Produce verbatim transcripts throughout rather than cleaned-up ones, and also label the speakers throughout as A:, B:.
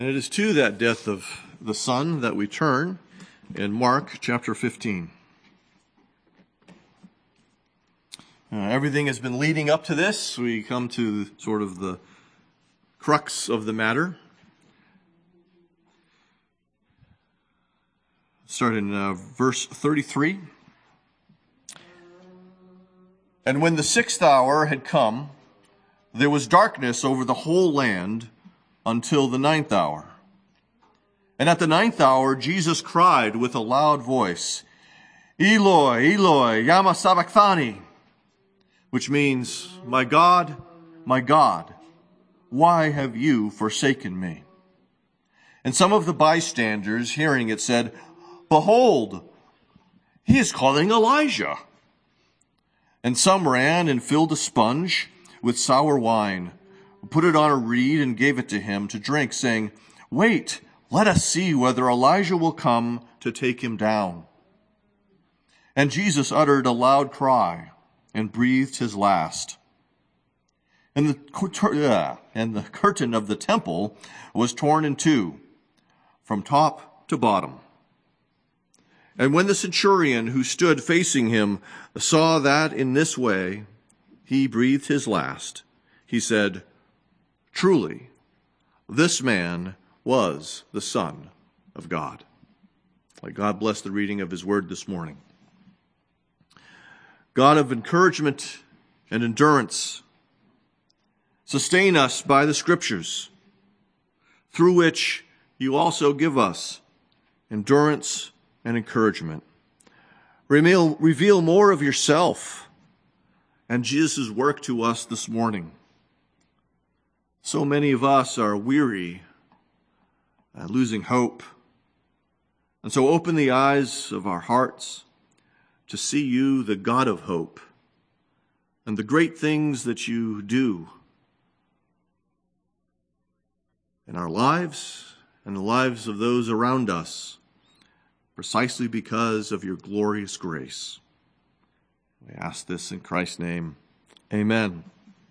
A: And it is to that death of the Son that we turn in Mark chapter fifteen. Uh, everything has been leading up to this. We come to sort of the crux of the matter. Start in uh, verse thirty-three. And when the sixth hour had come, there was darkness over the whole land until the ninth hour. And at the ninth hour, Jesus cried with a loud voice, Eloi, Eloi, lama sabachthani, which means, My God, my God, why have you forsaken me? And some of the bystanders, hearing it, said, Behold, he is calling Elijah. And some ran and filled a sponge with sour wine, put it on a reed and gave it to him to drink, saying, Wait, let us see whether Elijah will come to take him down. And Jesus uttered a loud cry and breathed his last. And the, and the curtain of the temple was torn in two, from top to bottom. And when the centurion who stood facing him saw that in this way he breathed his last, he said, Truly, this man was the Son of God. May God bless the reading of his word this morning. God of encouragement and endurance, sustain us by the Scriptures, through which you also give us endurance and encouragement. Reveal, reveal more of yourself and Jesus' work to us this morning. So many of us are weary, uh, losing hope. And so open the eyes of our hearts to see you, the God of hope, and the great things that you do in our lives and the lives of those around us, precisely because of your glorious grace. We ask this in Christ's name. Amen.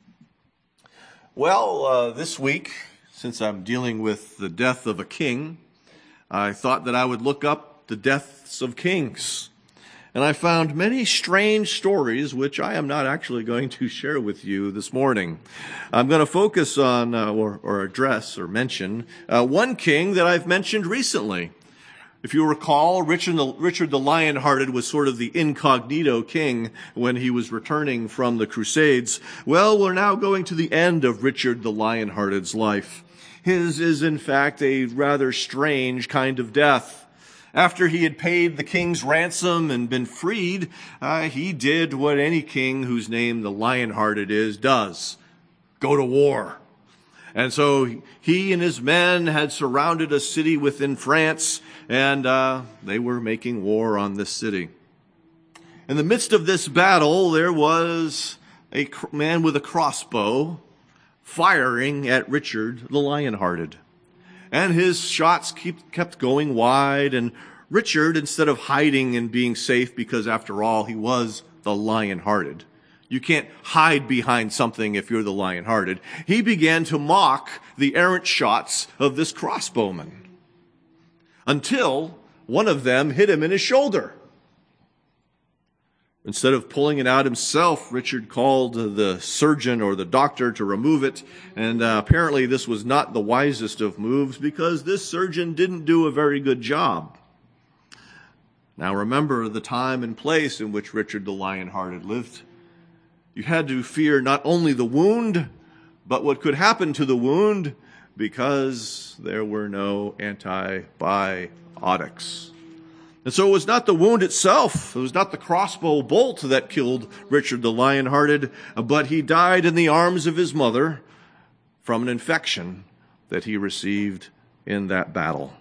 A: Well, uh, this week, since I'm dealing with the death of a king, I thought that I would look up the deaths of kings. And I found many strange stories, which I am not actually going to share with you this morning. I'm going to focus on, uh, or, or address, or mention, uh, one king that I've mentioned recently. If you recall, Richard the, Richard the Lionhearted was sort of the incognito king when he was returning from the Crusades. Well, we're now going to the end of Richard the Lionhearted's life. His is, in fact, a rather strange kind of death. After he had paid the king's ransom and been freed, uh, he did what any king whose name the Lionhearted is does: go to war. And so he and his men had surrounded a city within France, and uh, they were making war on this city. In the midst of this battle, there was a man with a crossbow firing at Richard the Lionhearted. And his shots keep, kept going wide, and Richard, instead of hiding and being safe, because after all, he was the Lionhearted. You can't hide behind something if you're the Lionhearted. He began to mock the errant shots of this crossbowman, until one of them hit him in his shoulder. Instead of pulling it out himself, Richard called the surgeon or the doctor to remove it. And uh, apparently this was not the wisest of moves, because this surgeon didn't do a very good job. Now remember the time and place in which Richard the Lionhearted lived. You had to fear not only the wound, but what could happen to the wound, because there were no antibiotics. And so it was not the wound itself, it was not the crossbow bolt that killed Richard the Lionhearted, but he died in the arms of his mother from an infection that he received in that battle.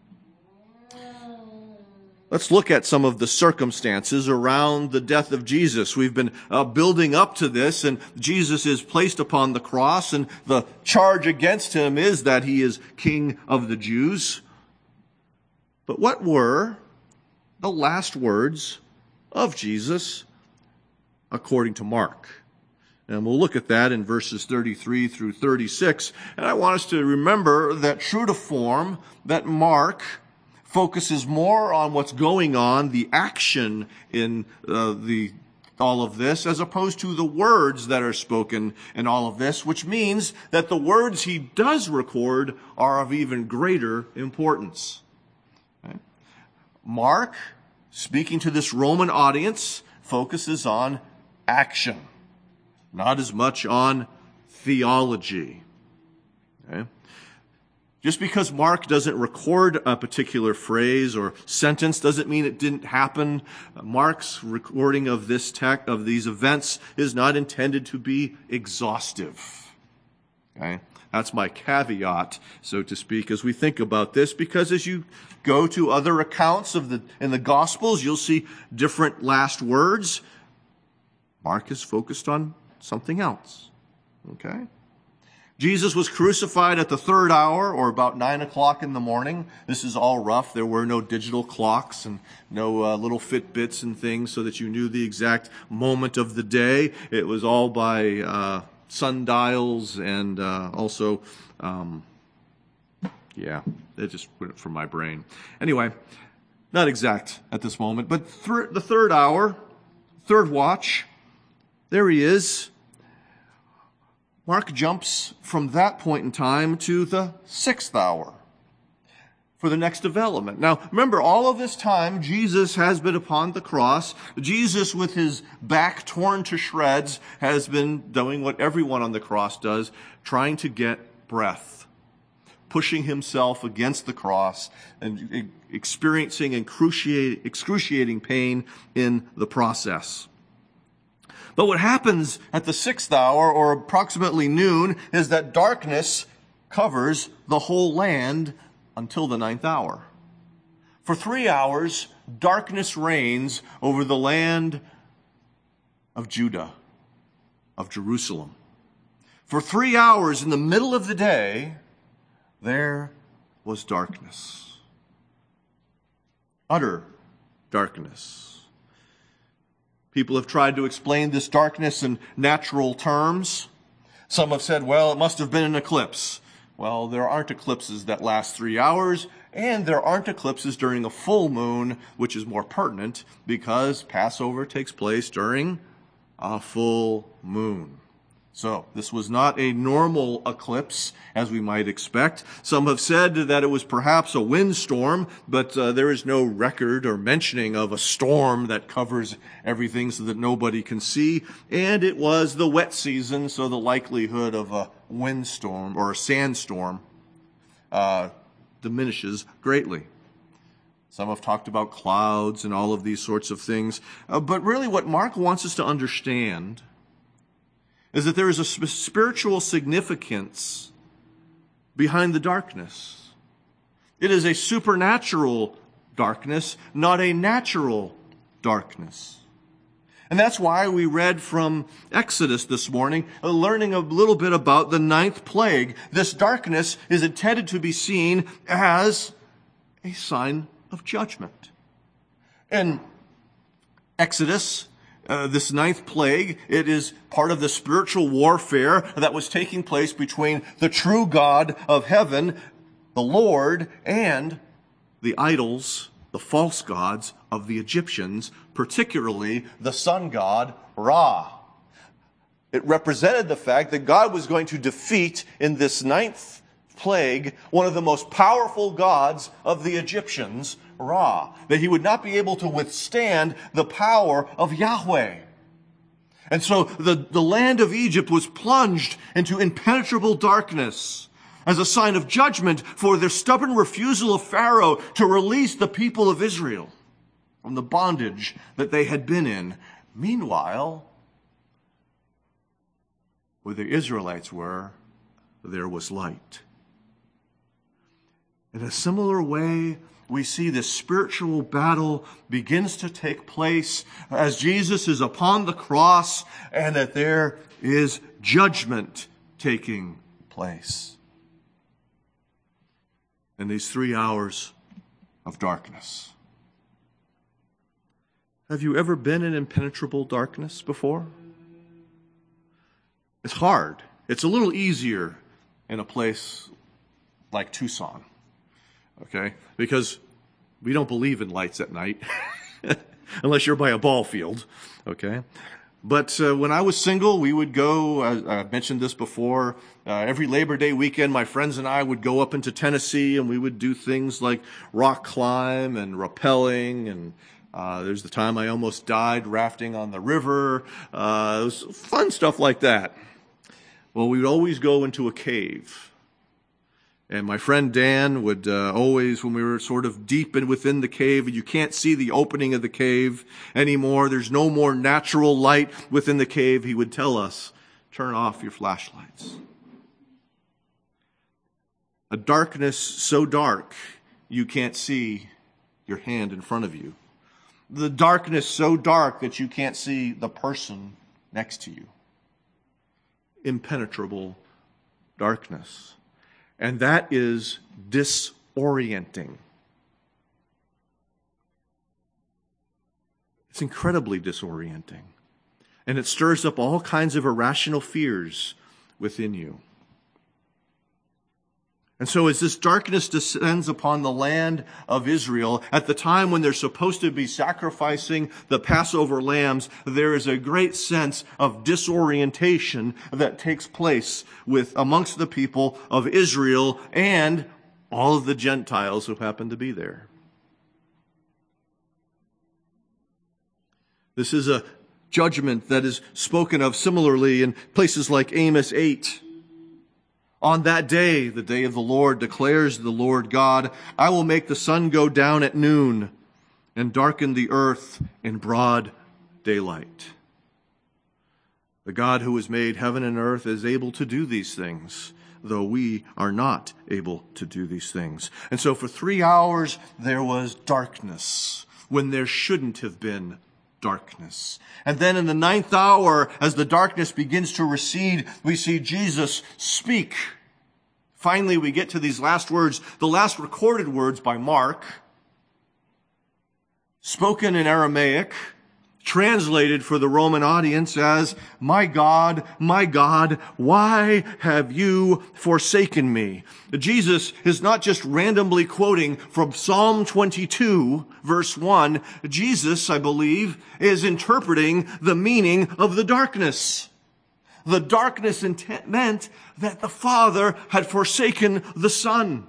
A: Let's look at some of the circumstances around the death of Jesus. We've been uh, building up to this, and Jesus is placed upon the cross, and the charge against him is that he is King of the Jews. But what were the last words of Jesus according to Mark? And we'll look at that in verses thirty-three through thirty-six. And I want us to remember that true to form, that Mark focuses more on what's going on, the action in uh, the all of this, as opposed to the words that are spoken in all of this, which means that the words he does record are of even greater importance. Okay? Mark, speaking to this Roman audience, focuses on action, not as much on theology. Okay? Just because Mark doesn't record a particular phrase or sentence doesn't mean it didn't happen. Mark's recording of this tech, of these events is not intended to be exhaustive. Okay? That's my caveat, so to speak, as we think about this, because as you go to other accounts of the in the Gospels, you'll see different last words. Mark is focused on something else. Okay? Jesus was crucified at the third hour, or about nine o'clock in the morning. This is all rough. There were no digital clocks and no uh, little Fitbits and things so that you knew the exact moment of the day. It was all by uh, sundials and uh, also, um, yeah, it just went from my brain. Anyway, not exact at this moment, but th- the third hour, third watch, there he is. Mark jumps from that point in time to the sixth hour for the next development. Now, remember, all of this time, Jesus has been upon the cross. Jesus, with his back torn to shreds, has been doing what everyone on the cross does, trying to get breath, pushing himself against the cross and experiencing excruciating pain in the process. But what happens at the sixth hour, or approximately noon, is that darkness covers the whole land until the ninth hour. For three hours, darkness reigns over the land of Judah, of Jerusalem. For three hours in the middle of the day, there was darkness. Utter darkness. People have tried to explain this darkness in natural terms. Some have said, well, it must have been an eclipse. Well, there aren't eclipses that last three hours, and there aren't eclipses during a full moon, which is more pertinent because Passover takes place during a full moon. So, this was not a normal eclipse, as we might expect. Some have said that it was perhaps a windstorm, but uh, there is no record or mentioning of a storm that covers everything so that nobody can see. And it was the wet season, so the likelihood of a windstorm or a sandstorm uh, diminishes greatly. Some have talked about clouds and all of these sorts of things. Uh, but really what Mark wants us to understand is that there is a spiritual significance behind the darkness. It is a supernatural darkness, not a natural darkness. And that's why we read from Exodus this morning, learning a little bit about the ninth plague. This darkness is intended to be seen as a sign of judgment. In Exodus, Uh, this ninth plague, it is part of the spiritual warfare that was taking place between the true God of heaven, the Lord, and the idols, the false gods of the Egyptians, particularly the sun god Ra. It represented the fact that God was going to defeat in this ninth plague one of the most powerful gods of the Egyptians, Ra, that he would not be able to withstand the power of Yahweh. And so the, the land of Egypt was plunged into impenetrable darkness as a sign of judgment for their stubborn refusal of Pharaoh to release the people of Israel from the bondage that they had been in. Meanwhile, where the Israelites were, there was light. In a similar way, we see this spiritual battle begins to take place as Jesus is upon the cross and that there is judgment taking place. In these three hours of darkness. Have you ever been in impenetrable darkness before? It's hard. It's a little easier in a place like Tucson, okay? Because we don't believe in lights at night, unless you're by a ball field, okay? But uh, when I was single, we would go, uh, I mentioned this before, uh, every Labor Day weekend, my friends and I would go up into Tennessee, and we would do things like rock climb and rappelling, and uh, there's the time I almost died rafting on the river. Uh, it was fun stuff like that. Well, we would always go into a cave. And my friend Dan would uh, always, when we were sort of deep in within the cave, and you can't see the opening of the cave anymore, there's no more natural light within the cave, he would tell us, turn off your flashlights. A darkness so dark you can't see your hand in front of you. The darkness so dark that you can't see the person next to you. Impenetrable darkness. And that is disorienting. It's incredibly disorienting. And it stirs up all kinds of irrational fears within you. And so as this darkness descends upon the land of Israel, at the time when they're supposed to be sacrificing the Passover lambs, there is a great sense of disorientation that takes place with amongst the people of Israel and all of the Gentiles who happen to be there. This is a judgment that is spoken of similarly in places like Amos eight. On that day, the day of the Lord, declares the Lord God, I will make the sun go down at noon and darken the earth in broad daylight. The God who has made heaven and earth is able to do these things, though we are not able to do these things. And so for three hours, there was darkness when there shouldn't have been darkness. And then in the ninth hour, as the darkness begins to recede, we see Jesus speak. Finally, we get to these last words, the last recorded words by Mark, spoken in Aramaic, translated for the Roman audience as, my God, my God, why have you forsaken me? Jesus is not just randomly quoting from Psalm twenty-two, verse one. Jesus, I believe, is interpreting the meaning of the darkness. The darkness intent meant that the Father had forsaken the Son.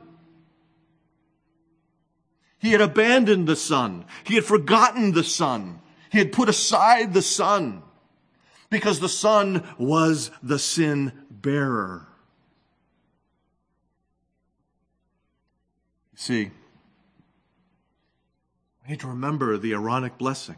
A: He had abandoned the Son. He had forgotten the Son. He had put aside the Son because the Son was the sin bearer. You see, we need to remember the Aaronic blessing.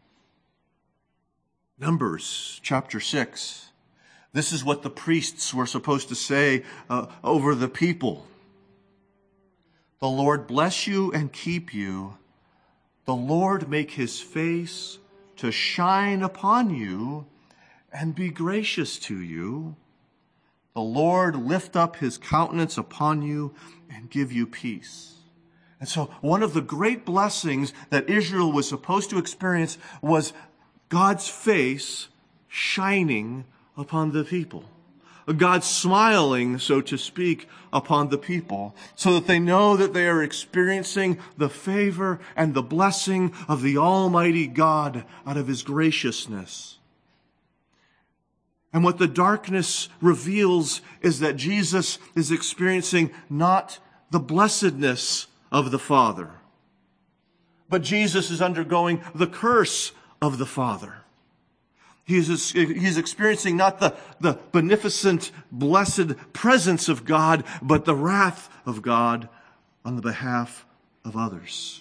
A: Numbers chapter six. This is what the priests were supposed to say uh, over the people. The Lord bless you and keep you. The Lord make his face to shine upon you and be gracious to you. The Lord lift up his countenance upon you and give you peace. And so one of the great blessings that Israel was supposed to experience was God's face shining upon the people. God smiling, so to speak, upon the people, so that they know that they are experiencing the favor and the blessing of the Almighty God out of his graciousness. And what the darkness reveals is that Jesus is experiencing not the blessedness of the Father, but Jesus is undergoing the curse of the Father. He's, he's experiencing not the, the beneficent, blessed presence of God, but the wrath of God on the behalf of others.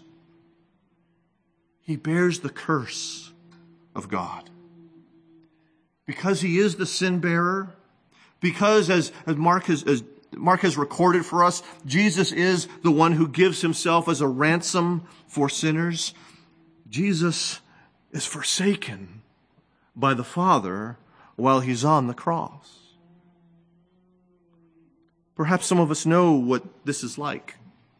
A: He bears the curse of God. Because he is the sin bearer, because as, as Mark has, as Mark has recorded for us, Jesus is the one who gives himself as a ransom for sinners. Jesus is forsaken by the Father while he's on the cross. Perhaps some of us know what this is like.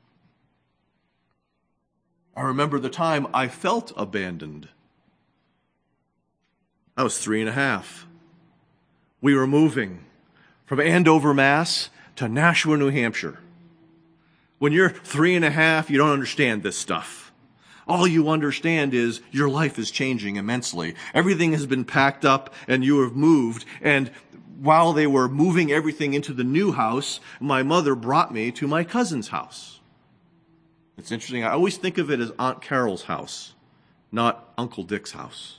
A: I remember the time I felt abandoned. I was three and a half we were moving from Andover, Mass to Nashua, New Hampshire. When you're three and a half, you don't understand this stuff. All you understand is your life is changing immensely. Everything has been packed up and you have moved. And while they were moving everything into the new house, my mother brought me to my cousin's house. It's interesting. I always think of it as Aunt Carol's house, not Uncle Dick's house.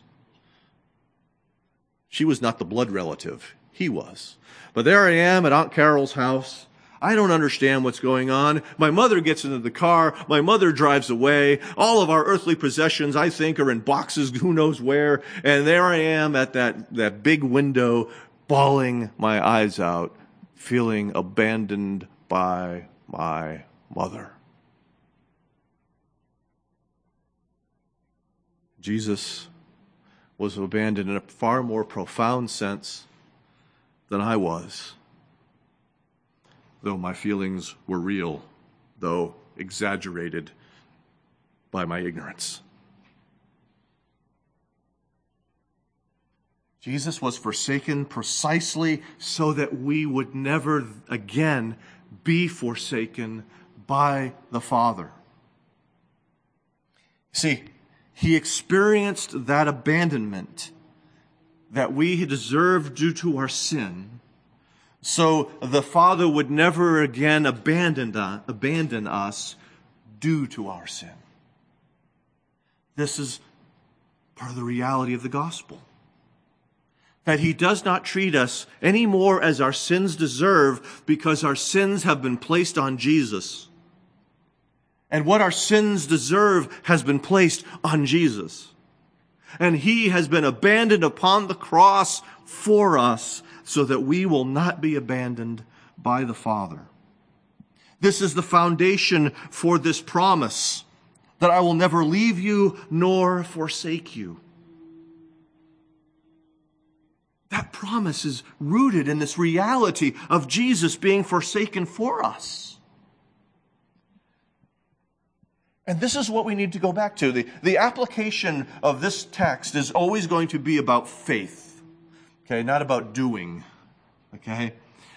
A: She was not the blood relative. He was. But there I am at Aunt Carol's house. I don't understand what's going on. My mother gets into the car. My mother drives away. All of our earthly possessions, I think, are in boxes, who knows where. And there I am at that, that big window, bawling my eyes out, feeling abandoned by my mother. Jesus was abandoned in a far more profound sense than I was. Though my feelings were real, though exaggerated by my ignorance. Jesus was forsaken precisely so that we would never again be forsaken by the Father. See, he experienced that abandonment that we deserved due to our sin, so the Father would never again abandon, abandon us due to our sin. This is part of the reality of the gospel. That he does not treat us any more as our sins deserve because our sins have been placed on Jesus. And what our sins deserve has been placed on Jesus. And he has been abandoned upon the cross for us, so that we will not be abandoned by the Father. This is the foundation for this promise, that I will never leave you nor forsake you. That promise is rooted in this reality of Jesus being forsaken for us. And this is what we need to go back to. The, the application of this text is always going to be about faith. Okay, not about doing. Okay?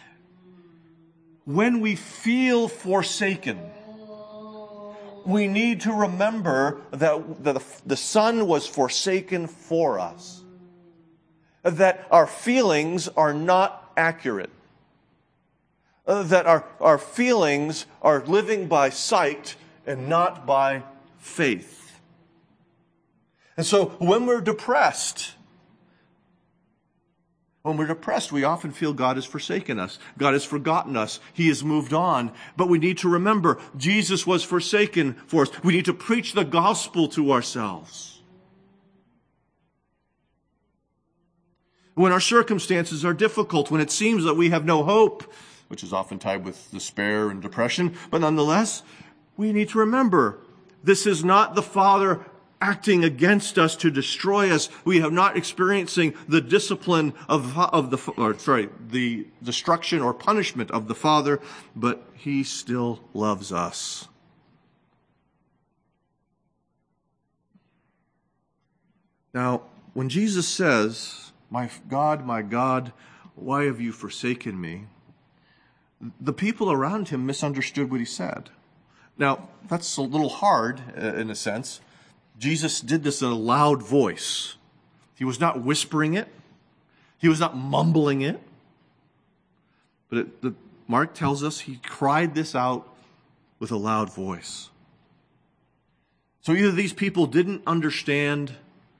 A: When we feel forsaken, we need to remember that the, the Son was forsaken for us. That our feelings are not accurate. That our, our feelings are living by sight and not by faith. And so when we're depressed, When we're depressed, we often feel God has forsaken us. God has forgotten us. He has moved on. But we need to remember, Jesus was forsaken for us. We need to preach the gospel to ourselves. When our circumstances are difficult, when it seems that we have no hope, which is often tied with despair and depression, but nonetheless, we need to remember, this is not the Father acting against us to destroy us. We have not experiencing the discipline of, of the, or sorry, the destruction or punishment of the Father, but he still loves us. Now, when Jesus says, "My God, my God, why have you forsaken me?" the people around him misunderstood what he said. Now, that's a little hard in a sense. Jesus did this in a loud voice. He was not whispering it. He was not mumbling it. But it, the, Mark tells us he cried this out with a loud voice. So either these people didn't understand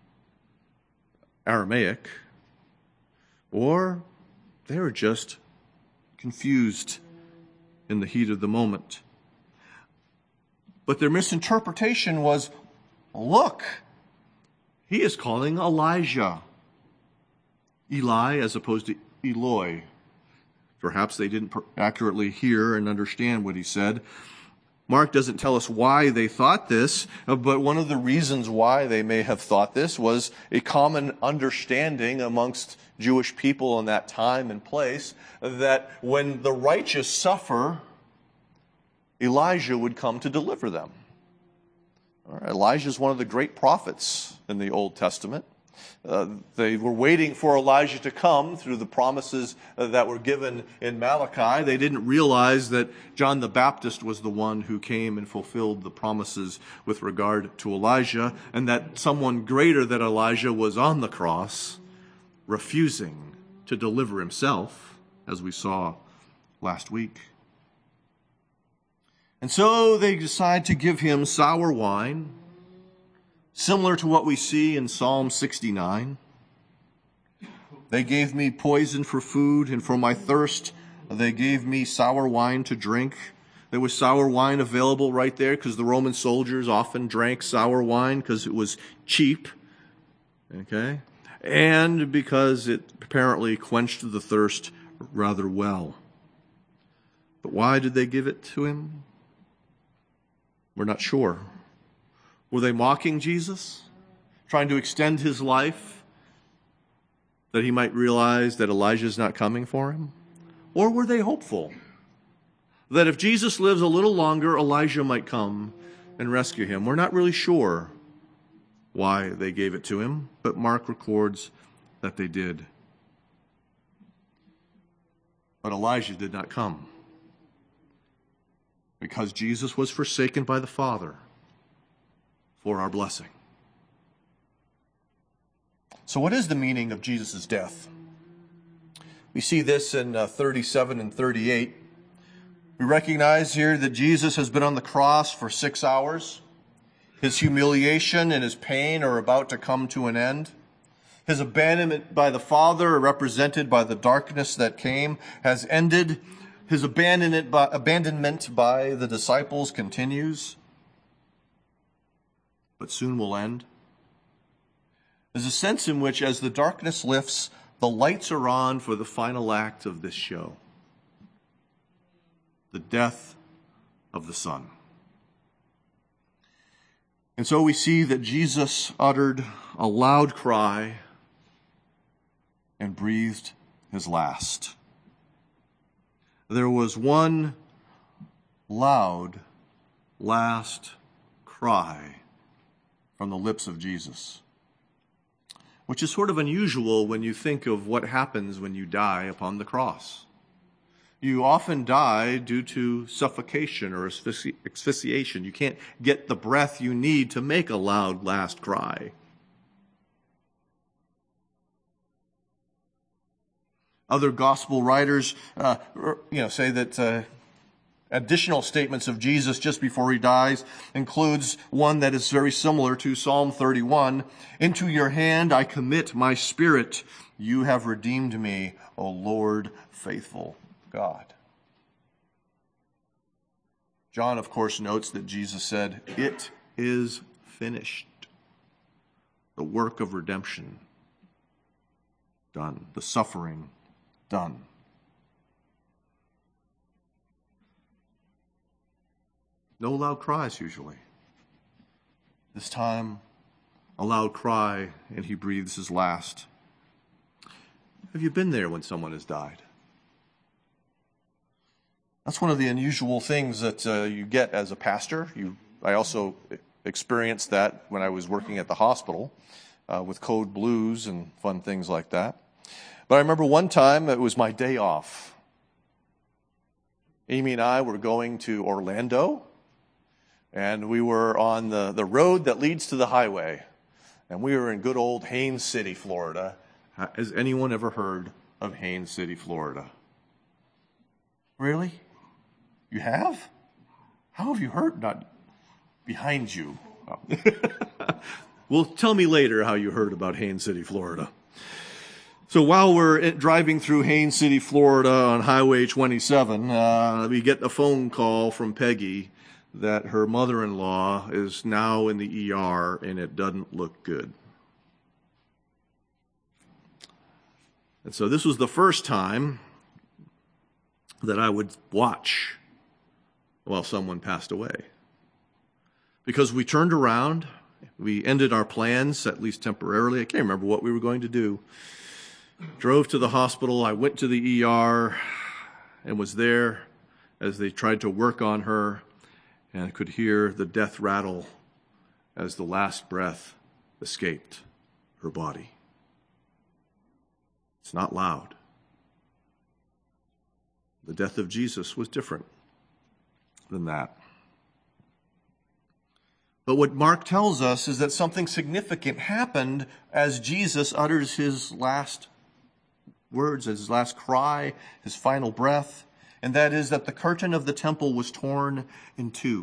A: Aramaic, or they were just confused in the heat of the moment. But their misinterpretation was, look, he is calling Elijah. Eli as opposed to Eloi. Perhaps they didn't accurately hear and understand what he said. Mark doesn't tell us why they thought this, but one of the reasons why they may have thought this was a common understanding amongst Jewish people in that time and place that when the righteous suffer, Elijah would come to deliver them. Elijah is one of the great prophets in the Old Testament. Uh, they were waiting for Elijah to come through the promises uh, that were given in Malachi. They didn't realize that John the Baptist was the one who came and fulfilled the promises with regard to Elijah, and that someone greater than Elijah was on the cross, refusing to deliver himself, as we saw last week. And so they decide to give him sour wine, similar to what we see in Psalm sixty-nine. They gave me poison for food, and for my thirst they gave me sour wine to drink. There was sour wine available right there because the Roman soldiers often drank sour wine because it was cheap. Okay? And because it apparently quenched the thirst rather well. But why did they give it to him? We're not sure. Were they mocking Jesus, trying to extend his life that he might realize that Elijah's not coming for him? Or were they hopeful that if Jesus lives a little longer, Elijah might come and rescue him? We're not really sure why they gave it to him, but Mark records that they did. But Elijah did not come because Jesus was forsaken by the Father for our blessing. So what is the meaning of Jesus' death? We see this in uh, thirty-seven and thirty-eight. We recognize here that Jesus has been on the cross for six hours. His humiliation and his pain are about to come to an end. His abandonment by the Father, represented by the darkness that came, has ended. His abandonment by, abandonment by the disciples continues, but soon will end. There's a sense in which, as the darkness lifts, the lights are on for the final act of this show. The death of the Son. And so we see that Jesus uttered a loud cry and breathed his last. There was one loud last cry from the lips of Jesus, which is sort of unusual when you think of what happens when you die upon the cross. You often die due to suffocation or asphyxi- asphyxiation. You can't get the breath you need to make a loud last cry. Other gospel writers, uh, you know, say that uh, additional statements of Jesus just before he dies includes one that is very similar to Psalm thirty-one. Into your hand I commit my spirit. You have redeemed me, O Lord, faithful God. John, of course, notes that Jesus said, it is finished. The work of redemption done. The suffering done. No loud cries usually. This time, a loud cry, and he breathes his last. Have you been there when someone has died? That's one of the unusual things that uh, you get as a pastor. You, I also experienced that when I was working at the hospital uh, with code blues and fun things like that. But I remember one time, it was my day off. Amy and I were going to Orlando, and we were on the, the road that leads to the highway. And we were in good old Haines City, Florida. Has anyone ever heard of Haines City, Florida? Really? You have? How have you heard? Not behind you. Oh. Well, tell me later how you heard about Haines City, Florida. So while we're driving through Haines City, Florida on Highway twenty-seven, uh, we get a phone call from Peggy that her mother-in-law is now in the E R and it doesn't look good. And so this was the first time that I would watch while someone passed away. Because we turned around, we ended our plans, at least temporarily. I can't remember what we were going to do. Drove to the hospital. I went to the E R and was there as they tried to work on her, and I could hear the death rattle as the last breath escaped her body. It's not loud. The death of Jesus was different than that. But what Mark tells us is that something significant happened as Jesus utters his last words, his last cry, his final breath, and that is that the curtain of the temple was torn in two.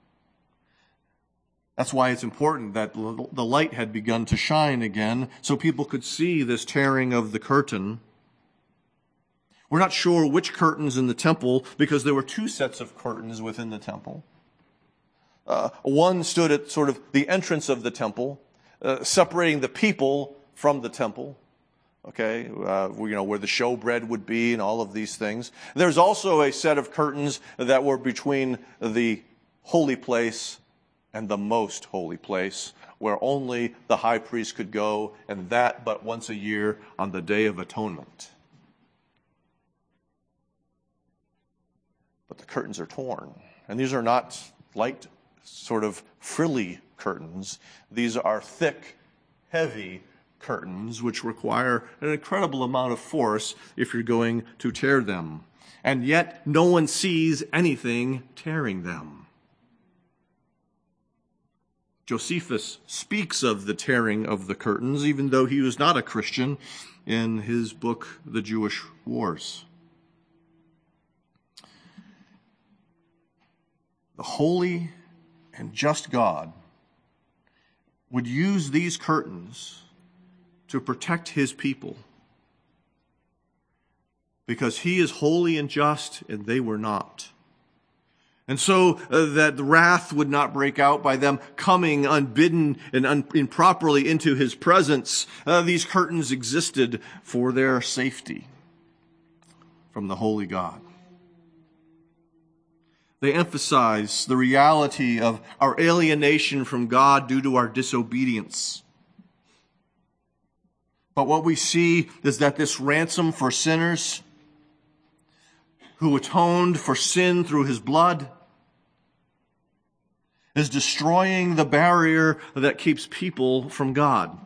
A: That's why it's important that the light had begun to shine again so people could see this tearing of the curtain. We're not sure which curtains in the temple because there were two sets of curtains within the temple. Uh, one stood at sort of the entrance of the temple, uh, separating the people from the temple. Okay, uh, you know, where the showbread would be and all of these things. There's also a set of curtains that were between the holy place and the most holy place, where only the high priest could go, and that but once a year on the Day of Atonement. But the curtains are torn, and these are not light, sort of frilly curtains. These are thick, heavy curtains, which require an incredible amount of force if you're going to tear them. And yet, no one sees anything tearing them. Josephus speaks of the tearing of the curtains, even though he was not a Christian, in his book, The Jewish Wars. The holy and just God would use these curtains to protect his people because he is holy and just and they were not. And so uh, that the wrath would not break out by them coming unbidden and un- improperly into his presence. Uh, these curtains existed for their safety from the holy God. They emphasize the reality of our alienation from God due to our disobedience. But what we see is that this ransom for sinners who atoned for sin through his blood is destroying the barrier that keeps people from God.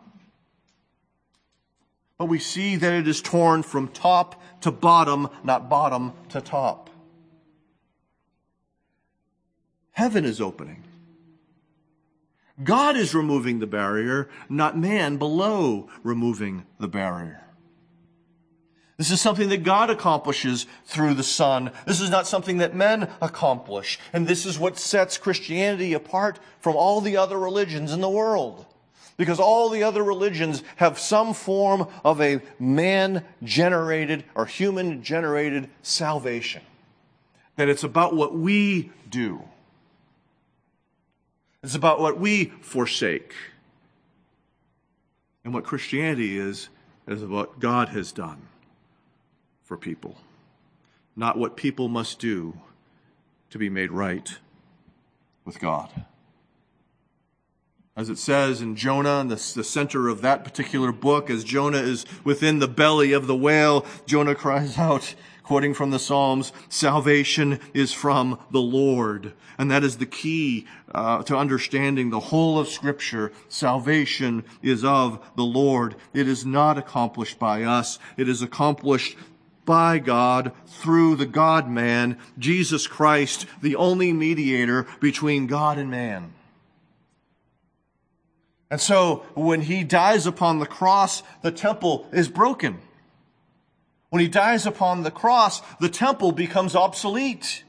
A: But we see that it is torn from top to bottom, not bottom to top. Heaven is opening. God is removing the barrier, not man below removing the barrier. This is something that God accomplishes through the Son. This is not something that men accomplish. And this is what sets Christianity apart from all the other religions in the world. Because all the other religions have some form of a man-generated or human-generated salvation. That it's about what we do. It's about what we forsake. And what Christianity is, is about what God has done for people. Not what people must do to be made right with God. As it says in Jonah, in the, the center of that particular book, as Jonah is within the belly of the whale, Jonah cries out, quoting from the Psalms, "Salvation is from the Lord." And that is the key uh, to understanding the whole of Scripture. Salvation is of the Lord. It is not accomplished by us. It is accomplished by God through the God-man, Jesus Christ, the only mediator between God and man. And so, when he dies upon the cross, the temple is broken. When he dies upon the cross, the temple becomes obsolete.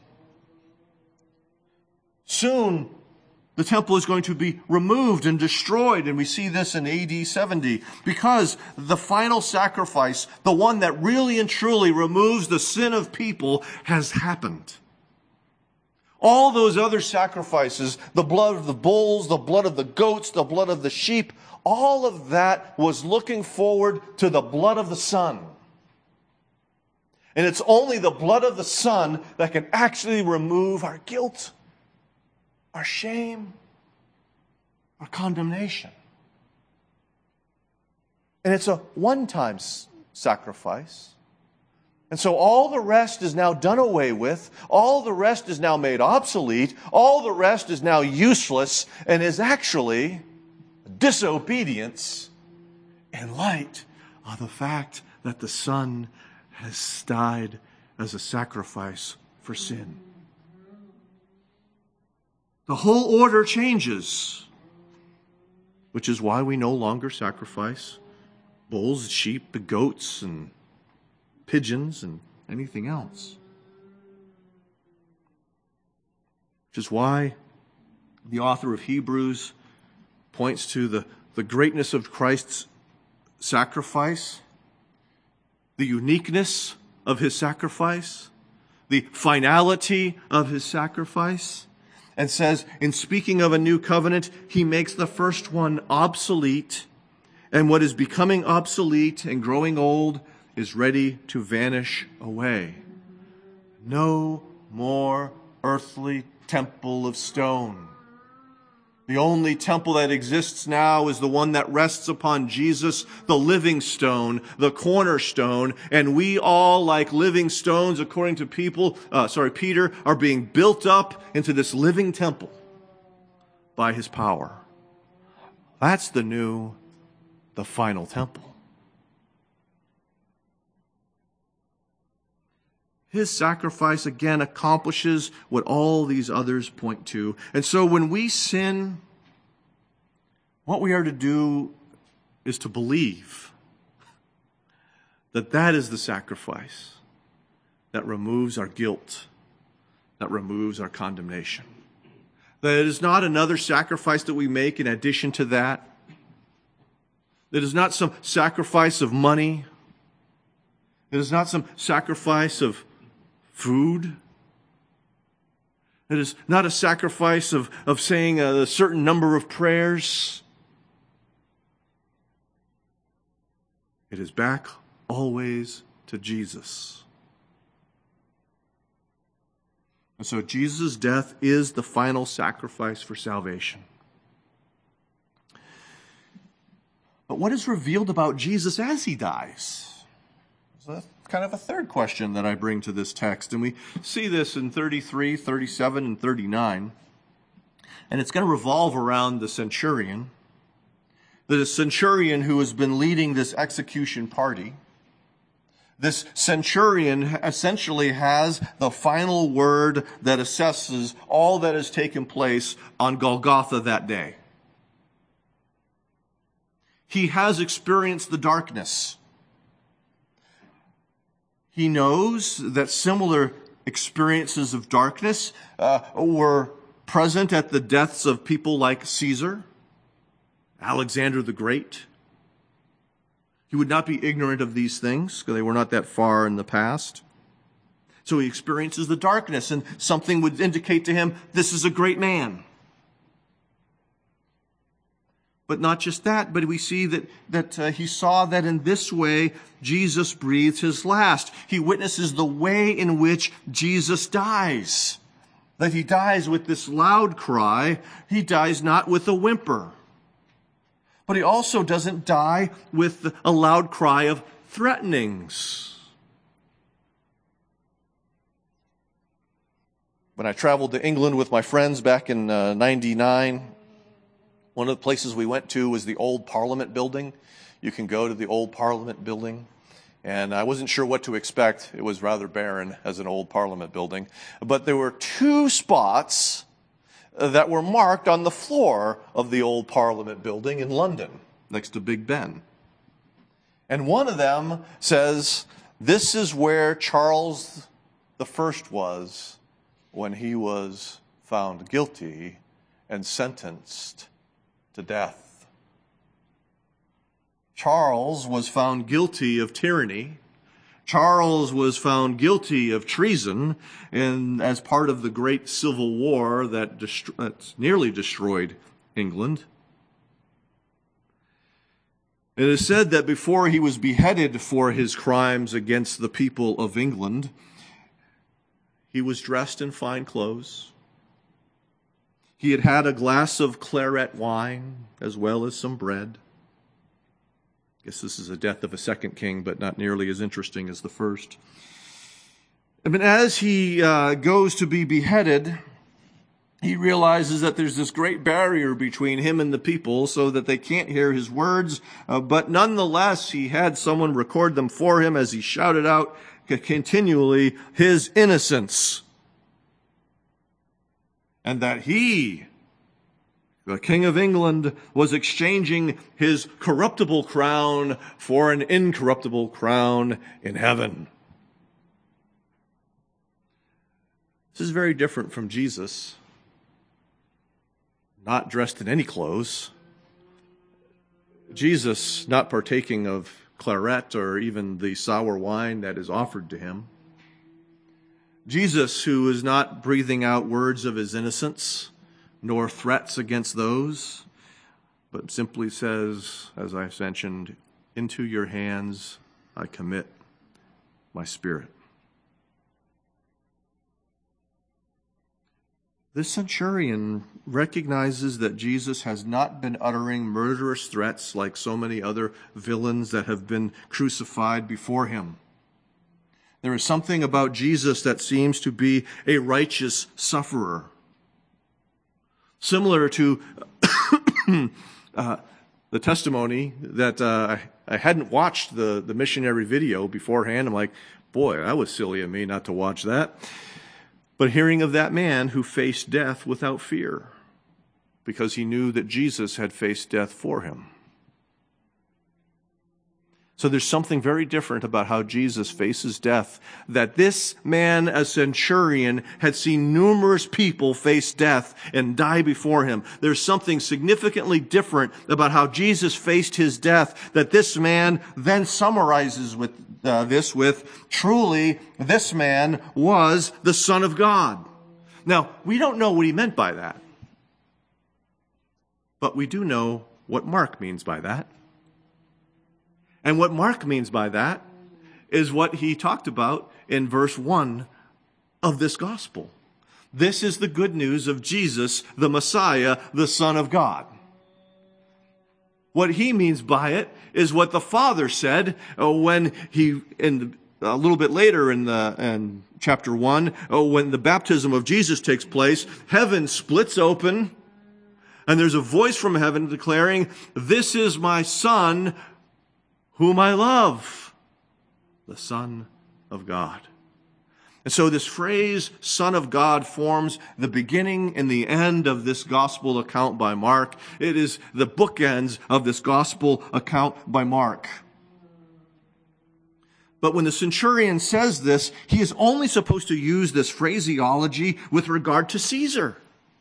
A: Soon, the temple is going to be removed and destroyed, and we see this in A D seventy, because the final sacrifice, the one that really and truly removes the sin of people, has happened. All those other sacrifices, the blood of the bulls, the blood of the goats, the blood of the sheep, all of that was looking forward to the blood of the Son. And it's only the blood of the Son that can actually remove our guilt, our shame, our condemnation. And it's a one-time sacrifice. And so all the rest is now done away with. All the rest is now made obsolete. All the rest is now useless and is actually disobedience in light of the fact that the Son has died as a sacrifice for sin. The whole order changes, which is why we no longer sacrifice bulls, sheep, goats, and pigeons, and anything else. Which is why the author of Hebrews points to the, the greatness of Christ's sacrifice, the uniqueness of his sacrifice, the finality of his sacrifice, and says, in speaking of a new covenant, he makes the first one obsolete, and what is becoming obsolete and growing old is ready to vanish away. No more earthly temple of stone. The only temple that exists now is the one that rests upon Jesus, the living stone, the cornerstone, and we all, like living stones, according to people, uh, sorry, Peter, are being built up into this living temple by his power. That's the new, the final temple. His sacrifice, again, accomplishes what all these others point to. And so when we sin, what we are to do is to believe that that is the sacrifice that removes our guilt, that removes our condemnation. That it is not another sacrifice that we make in addition to that. It is not some sacrifice of money. It is not some sacrifice of food. It is not a sacrifice of, of saying a certain number of prayers. It is back always to Jesus. And so Jesus' death is the final sacrifice for salvation. But what is revealed about Jesus as he dies? So that's kind of a third question that I bring to this text. And we see this in thirty-three, thirty-seven, and thirty-nine. And it's going to revolve around the centurion. The centurion who has been leading this execution party. This centurion essentially has the final word that assesses all that has taken place on Golgotha that day. He has experienced the darkness. He knows that similar experiences of darkness uh, were present at the deaths of people like Caesar, Alexander the Great. He would not be ignorant of these things because they were not that far in the past. So he experiences the darkness, and something would indicate to him, this is a great man. But not just that, but we see that, that uh, he saw that in this way, Jesus breathes his last. He witnesses the way in which Jesus dies. That he dies with this loud cry. He dies not with a whimper. But he also doesn't die with a loud cry of threatenings. When I traveled to England with my friends back in uh, ninety-nine, one of the places we went to was the old Parliament building. You can go to the old Parliament building. And I wasn't sure what to expect. It was rather barren as an old Parliament building. But there were two spots that were marked on the floor of the old Parliament building in London, next to Big Ben. And one of them says, this is where Charles the First was when he was found guilty and sentenced to death. Charles was found guilty of tyranny. Charles was found guilty of treason, and as part of the great civil war that, dest- that nearly destroyed England. It is said that before he was beheaded for his crimes against the people of England, he was dressed in fine clothes. He had had a glass of claret wine as well as some bread. I guess this is the death of a second king, but not nearly as interesting as the first. I mean, as he uh, goes to be beheaded, he realizes that there's this great barrier between him and the people so that they can't hear his words. Uh, but nonetheless, he had someone record them for him as he shouted out continually his innocence. And that he, the King of England, was exchanging his corruptible crown for an incorruptible crown in heaven. This is very different from Jesus, not dressed in any clothes. Jesus not partaking of claret or even the sour wine that is offered to him. Jesus, who is not breathing out words of his innocence, nor threats against those, but simply says, as I mentioned, into your hands I commit my spirit. This centurion recognizes that Jesus has not been uttering murderous threats like so many other villains that have been crucified before him. There is something about Jesus that seems to be a righteous sufferer. Similar to uh, the testimony that uh, I, I hadn't watched the, the missionary video beforehand. I'm like, boy, that was silly of me not to watch that. But hearing of that man who faced death without fear, because he knew that Jesus had faced death for him. So there's something very different about how Jesus faces death, that this man, a centurion, had seen numerous people face death and die before him. There's something significantly different about how Jesus faced his death, that this man then summarizes with uh, this with, truly, this man was the Son of God. Now, we don't know what he meant by that, but we do know what Mark means by that. And what Mark means by that is what he talked about in verse one of this gospel. This is the good news of Jesus, the Messiah, the Son of God. What he means by it is what the Father said when he, in the, a little bit later in the in chapter one, when the baptism of Jesus takes place, heaven splits open, and there's a voice from heaven declaring, "This is my Son, whom I love, the Son of God." And so this phrase, Son of God, forms the beginning and the end of this gospel account by Mark. It is the bookends of this gospel account by Mark. But when the centurion says this, he is only supposed to use this phraseology with regard to Caesar.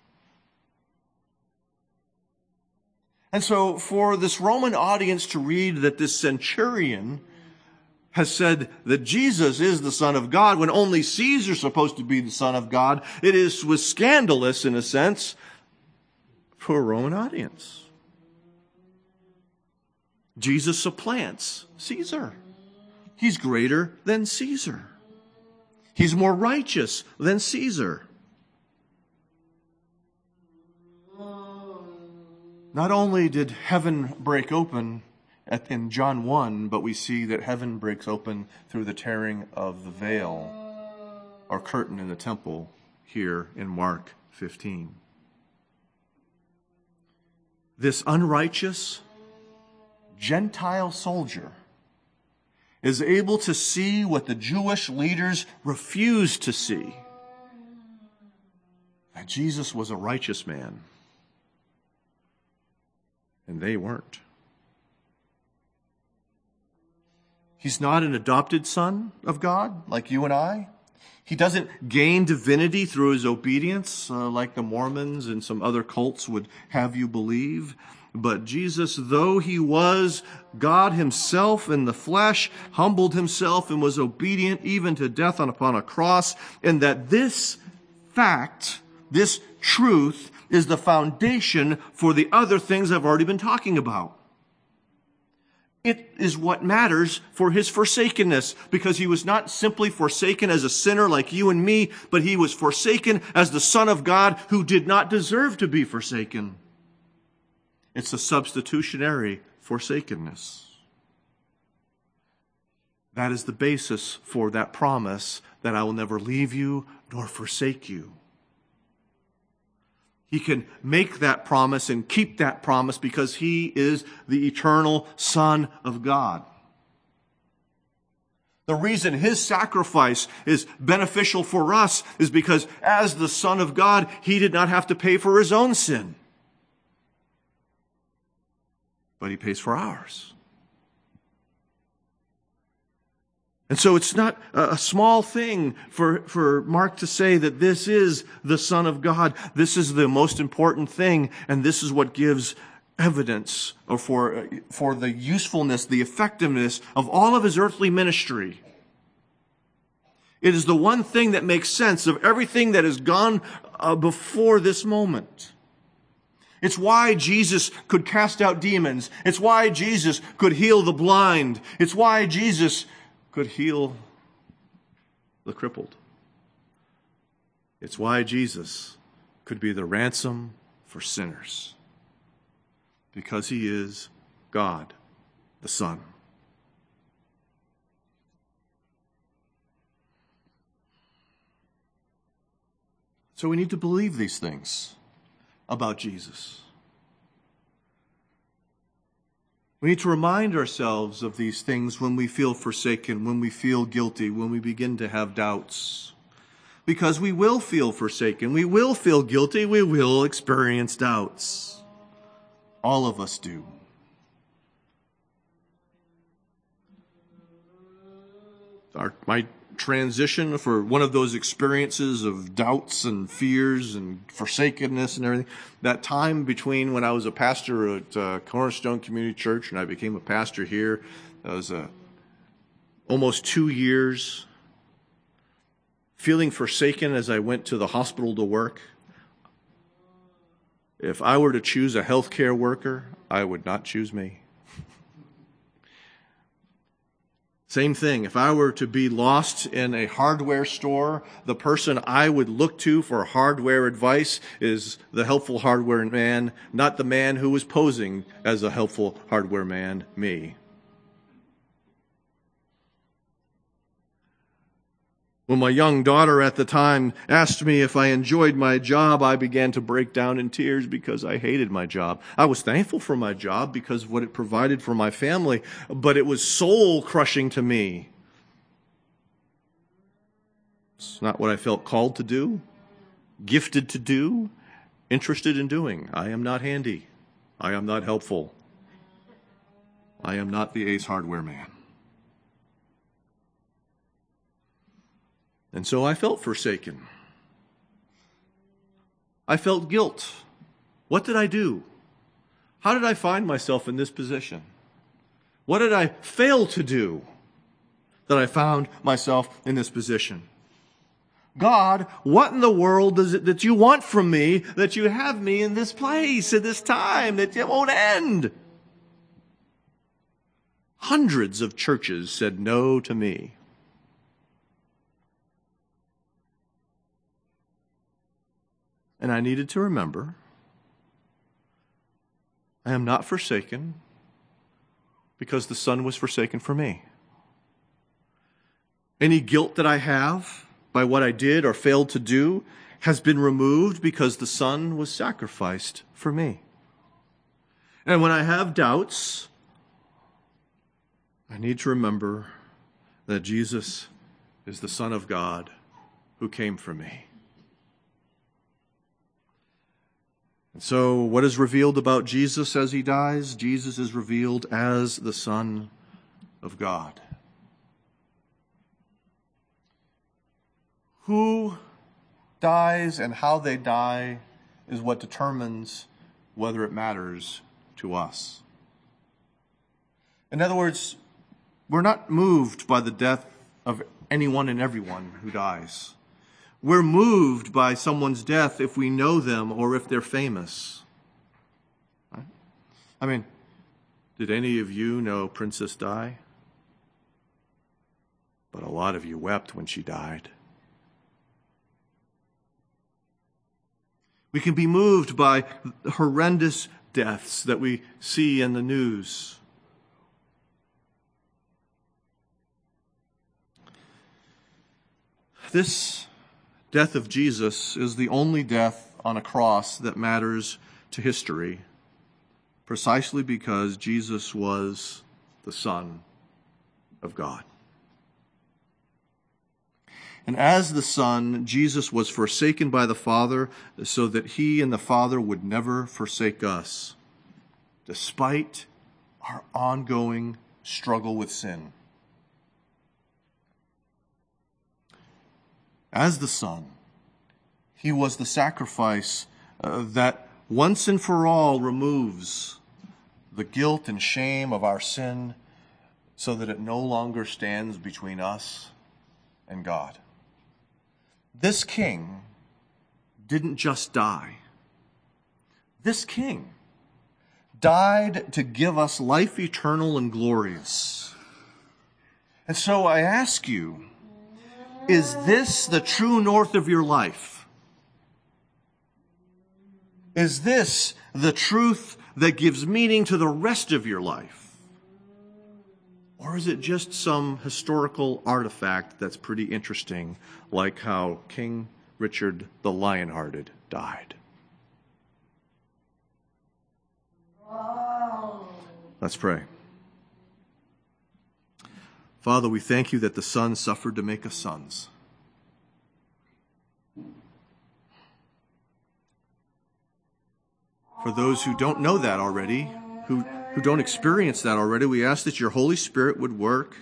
A: And so for this Roman audience to read that this centurion has said that Jesus is the Son of God when only Caesar is supposed to be the Son of God, it is was scandalous in a sense for a Roman audience. Jesus supplants Caesar. He's greater than Caesar. He's more righteous than Caesar. Not only did heaven break open in John one, but we see that heaven breaks open through the tearing of the veil or curtain in the temple here in Mark fifteen. This unrighteous Gentile soldier is able to see what the Jewish leaders refused to see. That Jesus was a righteous man. And they weren't. He's not an adopted son of God like you and I. He doesn't gain divinity through his obedience uh, like the Mormons and some other cults would have you believe. But Jesus, though he was God himself in the flesh, humbled himself and was obedient even to death on upon a cross, and that this fact, this truth, is the foundation for the other things I've already been talking about. It is what matters for his forsakenness, because he was not simply forsaken as a sinner like you and me, but he was forsaken as the Son of God who did not deserve to be forsaken. It's a substitutionary forsakenness. That is the basis for that promise that I will never leave you nor forsake you. He can make that promise and keep that promise because he is the eternal Son of God. The reason his sacrifice is beneficial for us is because as the Son of God, he did not have to pay for his own sin. But he pays for ours. And so it's not a small thing for, for Mark to say that this is the Son of God. This is the most important thing, and this is what gives evidence or for, for the usefulness, the effectiveness of all of his earthly ministry. It is the one thing that makes sense of everything that has gone uh, before this moment. It's why Jesus could cast out demons. It's why Jesus could heal the blind. It's why Jesus could heal the crippled. It's why Jesus could be the ransom for sinners. Because he is God, the Son. So we need to believe these things about Jesus. We need to remind ourselves of these things when we feel forsaken, when we feel guilty, when we begin to have doubts. Because we will feel forsaken, we will feel guilty, we will experience doubts. All of us do. Our, my transition for one of those experiences of doubts and fears and forsakenness and everything, that time between when I was a pastor at uh, Cornerstone Community Church and I became a pastor here, that was uh, almost two years, feeling forsaken as I went to the hospital to work. If I were to choose a healthcare worker, I would not choose me. Same thing. If I were to be lost in a hardware store, the person I would look to for hardware advice is the helpful hardware man, not the man who was posing as a helpful hardware man, me. When my young daughter at the time asked me if I enjoyed my job, I began to break down in tears because I hated my job. I was thankful for my job because of what it provided for my family, but it was soul-crushing to me. It's not what I felt called to do, gifted to do, interested in doing. I am not handy. I am not helpful. I am not the Ace Hardware man. And so I felt forsaken. I felt guilt. What did I do? How did I find myself in this position? What did I fail to do that I found myself in this position? God, what in the world is it that you want from me, that you have me in this place, at this time, that it won't end? Hundreds of churches said no to me. And I needed to remember, I am not forsaken because the Son was forsaken for me. Any guilt that I have by what I did or failed to do has been removed because the Son was sacrificed for me. And when I have doubts, I need to remember that Jesus is the Son of God who came for me. And so what is revealed about Jesus as he dies? Jesus is revealed as the Son of God. Who dies and how they die is what determines whether it matters to us. In other words, we're not moved by the death of anyone and everyone who dies. We're moved by someone's death if we know them or if they're famous. Right? I mean, did any of you know Princess Di? But a lot of you wept when she died. We can be moved by horrendous deaths that we see in the news. This death of Jesus is the only death on a cross that matters to history, precisely because Jesus was the Son of God. And as the Son, Jesus was forsaken by the Father so that he and the Father would never forsake us, despite our ongoing struggle with sin. As the Son, he was the sacrifice uh, that once and for all removes the guilt and shame of our sin so that it no longer stands between us and God. This King didn't just die. This King died to give us life eternal and glorious. And so I ask you, is this the true north of your life? Is this the truth that gives meaning to the rest of your life? Or is it just some historical artifact that's pretty interesting, like how King Richard the Lionhearted died? Let's pray. Father, we thank you that the Son suffered to make us sons. For those who don't know that already, who, who don't experience that already, we ask that your Holy Spirit would work,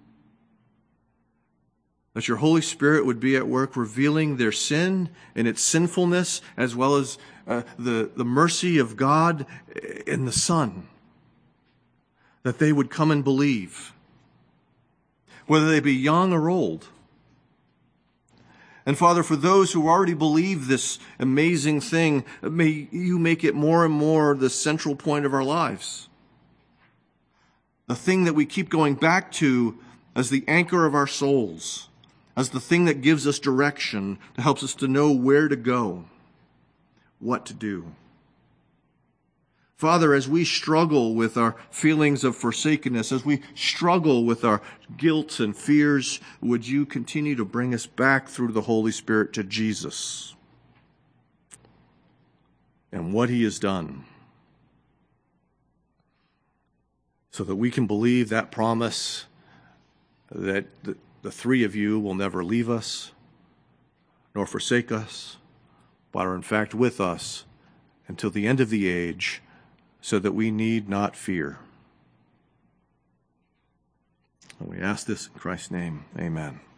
A: that your Holy Spirit would be at work revealing their sin and its sinfulness, as well as uh, the, the mercy of God in the Son, that they would come and believe, whether they be young or old. And Father, for those who already believe this amazing thing, may you make it more and more the central point of our lives. The thing that we keep going back to as the anchor of our souls, as the thing that gives us direction, that helps us to know where to go, what to do. Father, as we struggle with our feelings of forsakenness, as we struggle with our guilt and fears, would you continue to bring us back through the Holy Spirit to Jesus and what he has done, so that we can believe that promise that the, the three of you will never leave us nor forsake us, but are in fact with us until the end of the age, so that we need not fear. And we ask this in Christ's name. Amen.